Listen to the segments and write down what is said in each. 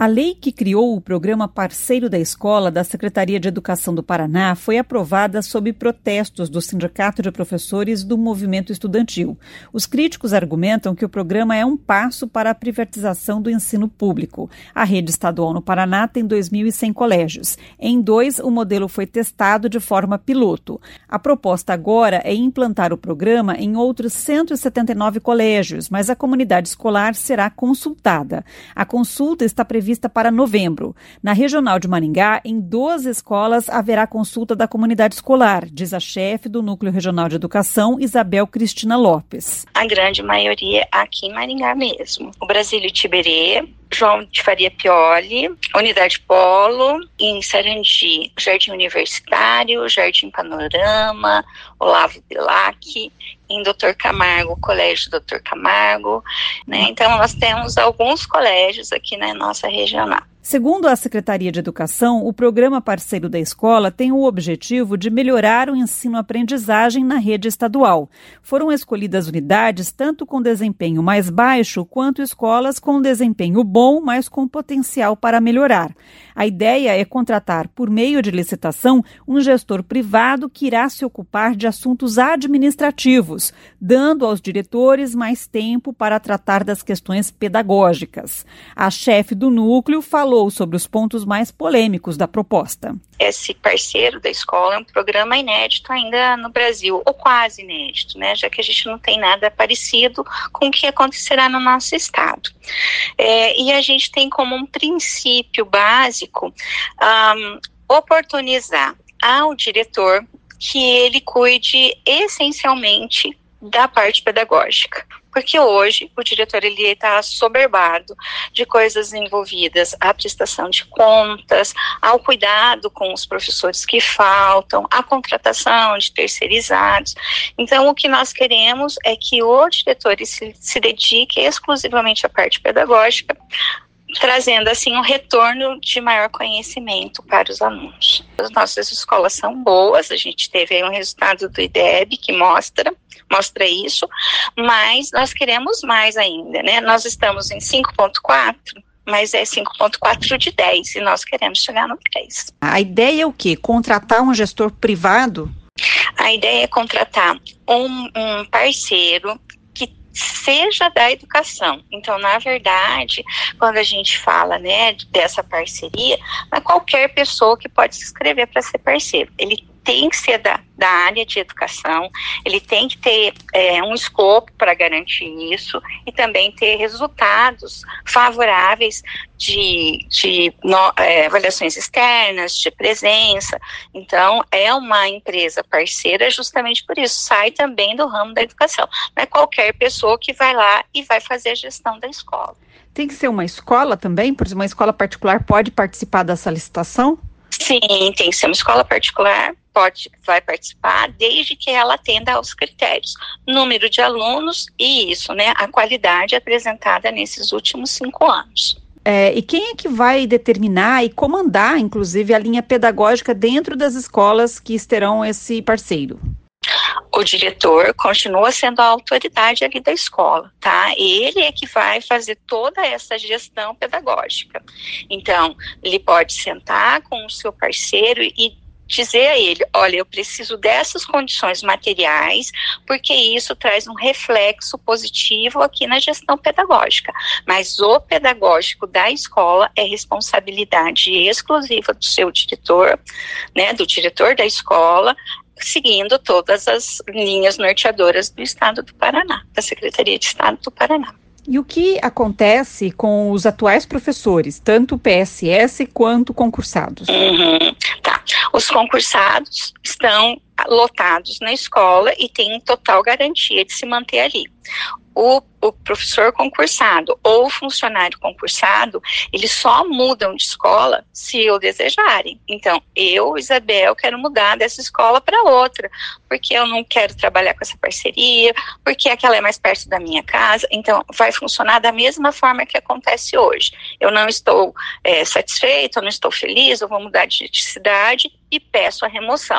A lei que criou o programa Parceiro da Escola da Secretaria de Educação do Paraná foi aprovada sob protestos do Sindicato de Professores do Movimento Estudantil. Os críticos argumentam que o programa é um passo para a privatização do ensino público. A rede estadual no Paraná tem 2.100 colégios. Em 2, o modelo foi testado de forma piloto. A proposta agora é implantar o programa em outros 179 colégios, mas a comunidade escolar será consultada. A consulta está prevista para novembro. Na Regional de Maringá, em 12 escolas haverá consulta da comunidade escolar, diz a chefe do Núcleo Regional de Educação, Isabel Cristina Lopes. A grande maioria aqui em Maringá mesmo. O Brasílio Tiberê, João de Faria Pioli, Unidade Polo, em Sarandi, Jardim Universitário, Jardim Panorama, Olavo Bilac, em Dr. Camargo, Colégio Dr. Camargo, né? Então nós temos alguns colégios aqui na nossa regional. Segundo a Secretaria de Educação, o programa Parceiro da Escola tem o objetivo de melhorar o ensino-aprendizagem na rede estadual. Foram escolhidas unidades tanto com desempenho mais baixo quanto escolas com desempenho bom, mas com potencial para melhorar. A ideia é contratar, por meio de licitação, um gestor privado que irá se ocupar de assuntos administrativos, dando aos diretores mais tempo para tratar das questões pedagógicas. A chefe do núcleo falou sobre os pontos mais polêmicos da proposta. Esse Parceiro da Escola é um programa inédito ainda no Brasil, ou quase inédito, né? Já que a gente não tem nada parecido com o que acontecerá no nosso estado. E a gente tem como um princípio básico oportunizar ao diretor que ele cuide essencialmente da parte pedagógica. Porque hoje o diretor ele está assoberbado de coisas envolvidas à prestação de contas, ao cuidado com os professores que faltam, à contratação de terceirizados. Então, o que nós queremos é que o diretor se dedique exclusivamente à parte pedagógica, trazendo assim um retorno de maior conhecimento para os alunos. As nossas escolas são boas, a gente teve aí um resultado do IDEB que mostra isso, mas nós queremos mais ainda, né? Nós estamos em 5.4, mas é 5.4 de 10 e nós queremos chegar no 10. A ideia é o quê? Contratar um gestor privado? A ideia é contratar um parceiro seja da educação. Então, na verdade, quando a gente fala, né, dessa parceria, não é qualquer pessoa que pode se inscrever para ser parceiro. Ele tem que ser da área de educação, ele tem que ter um escopo para garantir isso e também ter resultados favoráveis de avaliações externas, de presença. Então, é uma empresa parceira justamente por isso, sai também do ramo da educação. Não é qualquer pessoa que vai lá e vai fazer a gestão da escola. Tem que ser uma escola também? Por exemplo, uma escola particular pode participar dessa licitação? Sim, tem que ser uma escola particular, vai participar, desde que ela atenda aos critérios, número de alunos e isso, né, a qualidade apresentada nesses últimos 5 anos. E quem é que vai determinar e comandar, inclusive, a linha pedagógica dentro das escolas que terão esse parceiro? O diretor continua sendo a autoridade ali da escola, tá? Ele é que vai fazer toda essa gestão pedagógica. Então, ele pode sentar com o seu parceiro e dizer a ele, olha, eu preciso dessas condições materiais, porque isso traz um reflexo positivo aqui na gestão pedagógica. Mas o pedagógico da escola é responsabilidade exclusiva do seu diretor, né, do diretor da escola, seguindo todas as linhas norteadoras do Estado do Paraná, da Secretaria de Estado do Paraná. E o que acontece com os atuais professores, tanto PSS quanto concursados? Tá. Os concursados estão lotados na escola e têm total garantia de se manter ali. O professor concursado ou o funcionário concursado, eles só mudam de escola se o desejarem. Então, eu, Isabel, quero mudar dessa escola para outra, porque eu não quero trabalhar com essa parceria, porque aquela é mais perto da minha casa. Então, vai funcionar da mesma forma que acontece hoje. Eu não estou satisfeita, eu não estou feliz, eu vou mudar de cidade e peço a remoção.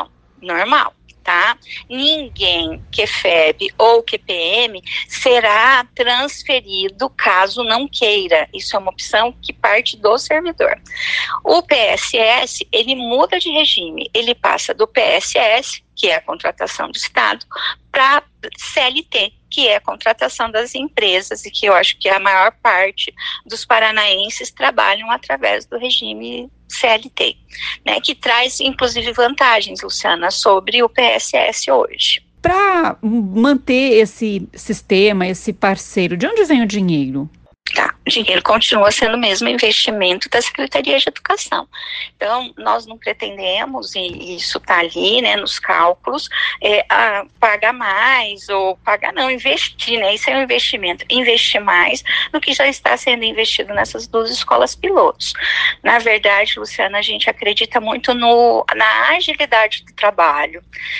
normal. Tá? Ninguém que FEB ou que PM será transferido caso não queira. Isso é uma opção que parte do servidor. O PSS, ele muda de regime, ele passa do PSS, que é a contratação do Estado, para CLT, que é a contratação das empresas, e que eu acho que a maior parte dos paranaenses trabalham através do regime CLT, né, que traz, inclusive, vantagens, Luciana, sobre o PSS hoje. Para manter esse sistema, esse parceiro, de onde vem o dinheiro? Tá, o dinheiro continua sendo o mesmo investimento da Secretaria de Educação. Então, nós não pretendemos, e isso está ali, né, nos cálculos, pagar mais ou investir, né, isso é um investimento, investir mais no que já está sendo investido nessas 2 escolas pilotos. Na verdade, Luciana, a gente acredita muito na agilidade do trabalho.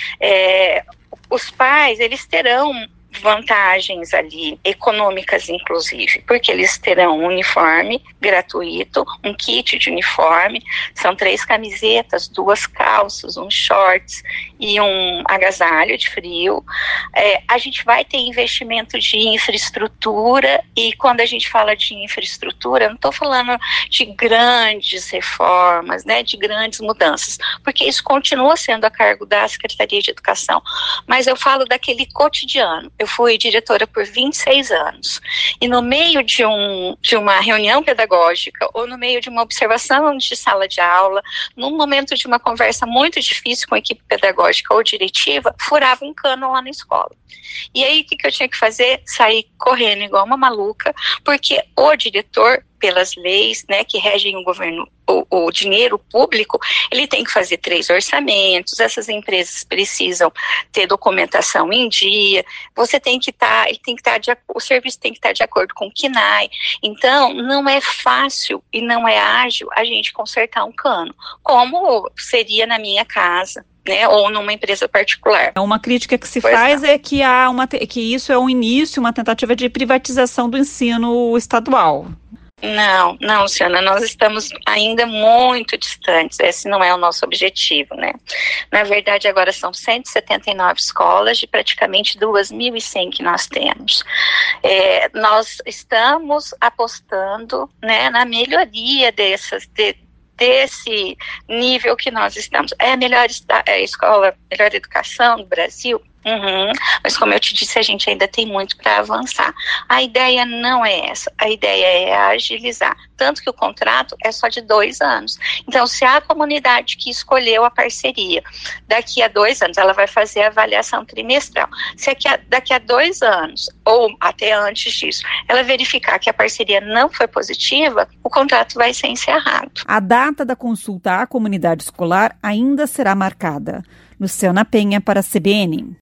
Os pais, eles terão vantagens ali, econômicas inclusive, porque eles terão um uniforme gratuito, um kit de uniforme, são 3 camisetas, 2 calças, um shorts e um agasalho de frio. A gente vai ter investimento de infraestrutura, e quando a gente fala de infraestrutura, não estou falando de grandes reformas, né, de grandes mudanças, porque isso continua sendo a cargo da Secretaria de Educação, mas eu falo daquele cotidiano. Eu fui diretora por 26 anos, e no meio de uma reunião pedagógica, ou no meio de uma observação de sala de aula, num momento de uma conversa muito difícil com a equipe pedagógica ou diretiva, furava um cano lá na escola. E aí, o que eu tinha que fazer? Sair correndo igual uma maluca, porque o diretor, pelas leis, né, que regem o governo, o dinheiro público, ele tem que fazer 3 orçamentos, essas empresas precisam ter documentação em dia, você tem que estar, o serviço tem que estar de acordo com o KNAI. Então, não é fácil e não é ágil a gente consertar um cano, como seria na minha casa, né, ou numa empresa particular. Uma crítica que se faz é que que isso é um início, uma tentativa de privatização do ensino estadual. Não, Luciana, nós estamos ainda muito distantes, esse não é o nosso objetivo, né? Na verdade, agora são 179 escolas de praticamente 2.100 que nós temos. Nós estamos apostando, né, na melhoria desse nível que nós estamos. É a melhor escola, melhor educação do Brasil? Mas como eu te disse, a gente ainda tem muito para avançar. A ideia não é essa, a ideia é agilizar, tanto que o contrato é só de 2 anos. Então, se a comunidade que escolheu a parceria, daqui a 2 anos, ela vai fazer a avaliação trimestral. Se daqui a 2 anos, ou até antes disso, ela verificar que a parceria não foi positiva, o contrato vai ser encerrado. A data da consulta à comunidade escolar ainda será marcada. Luciana Penha para a CBN.